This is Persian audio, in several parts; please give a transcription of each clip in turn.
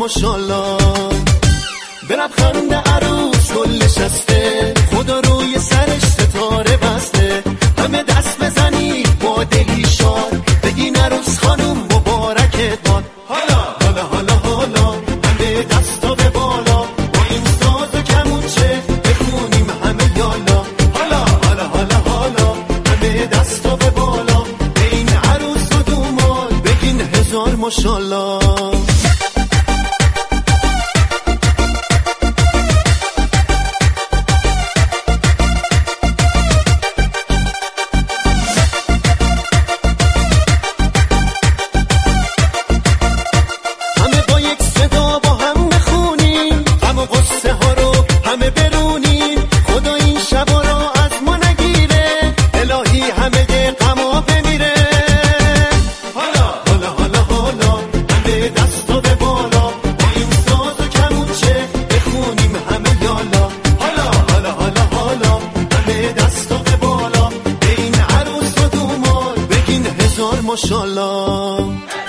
ماشاءالله. به لبخند عروس گل نشسته، خدا روی سرش ستاره بسته. همه دست بزنید با دلی شاد، بگین عروس خانم مبارکت باد. حالا حالا حالا حالا همه دستا به بالا، با این ساز و کمونچه بخونیم همه یالا. حالا حالا حالا حالا همه دستا به بالا، به این عروس و دوماد بگین هزار ماشاءالله. ماشاءالله.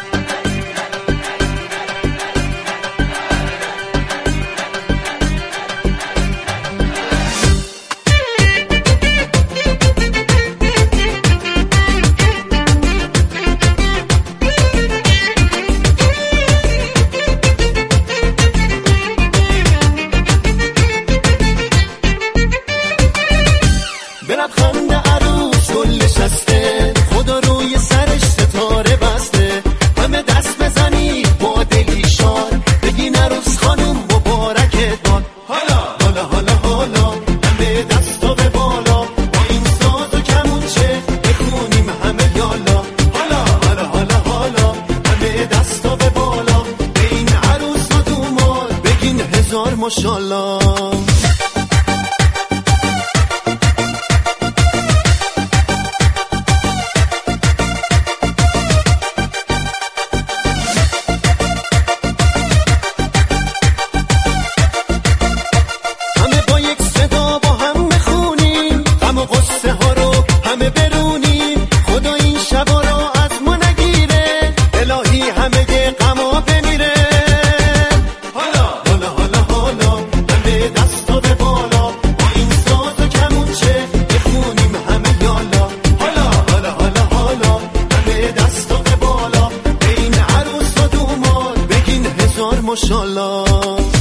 به لبخند عروس گل نشسته، خدا روی سرش ستاره بسته. همه دست بزنید با دلی شاد، بگین عروس خانم مبارکت باد. حالا حالا حالا حالا همه دستا به بالا، با این ساز و کمونچه بخونیم همه یالا. حالا حالا حالا حالا همه دستا به بالا، به این عروس و دوماد بگین هزار ماشاءالله. ماشاءالله.